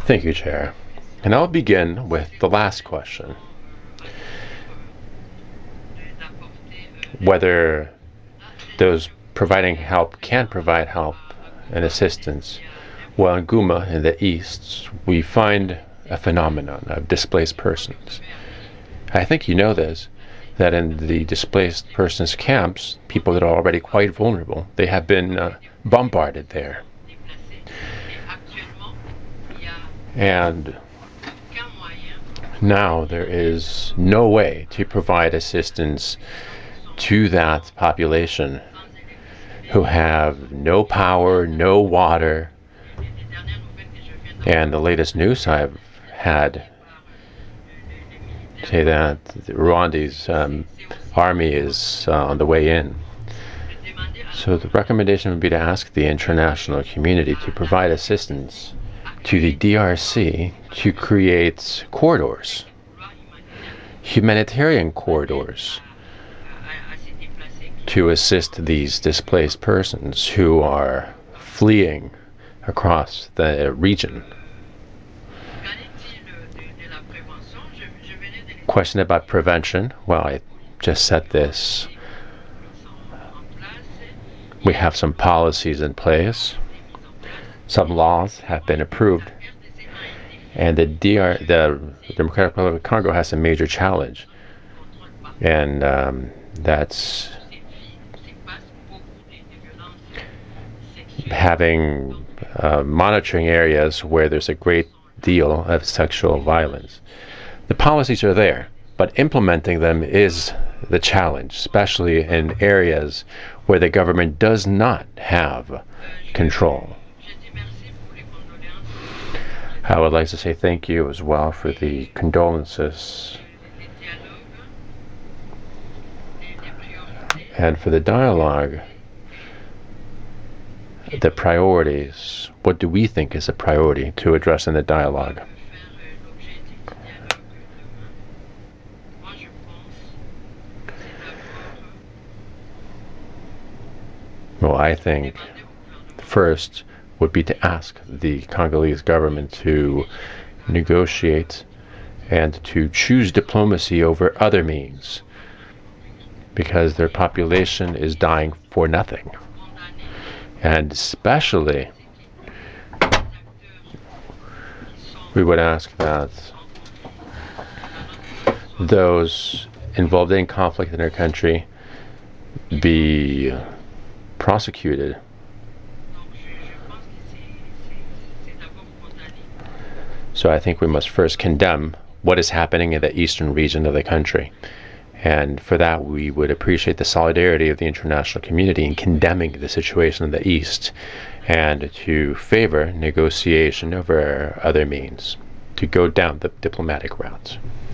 Thank you, Chair. And I'll begin with the last question. Whether those providing help can provide help and assistance. Well, in Guma, in the east, we find a phenomenon of displaced persons. I think you know this, that in the displaced persons camps, people that are already quite vulnerable, they have been bombarded there. And now there is no way to provide assistance to that population who have no power, no water. And the latest news I've had say that Rwanda's army is on the way in. So the recommendation would be to ask the international community to provide assistance to the DRC to create corridors, humanitarian corridors, to assist these displaced persons who are fleeing across the region. Question about prevention. Well, I just said this. We have some policies in place. Some laws have been approved. And the Democratic Republic of Congo has a major challenge. And that's having monitoring areas where there's a great deal of sexual violence. The policies are there, but implementing them is the challenge, especially in areas where the government does not have control. I would like to say thank you as well for the condolences and for the dialogue. The priorities, what do we think is a priority to address in the dialogue? Well, I think first would be to ask the Congolese government to negotiate and to choose diplomacy over other means, because their population is dying for nothing. And especially, we would ask that those involved in conflict in our country be prosecuted. So I think we must first condemn what is happening in the eastern region of the country. And for that, we would appreciate the solidarity of the international community in condemning the situation in the East and to favor negotiation over other means, to go down the diplomatic route.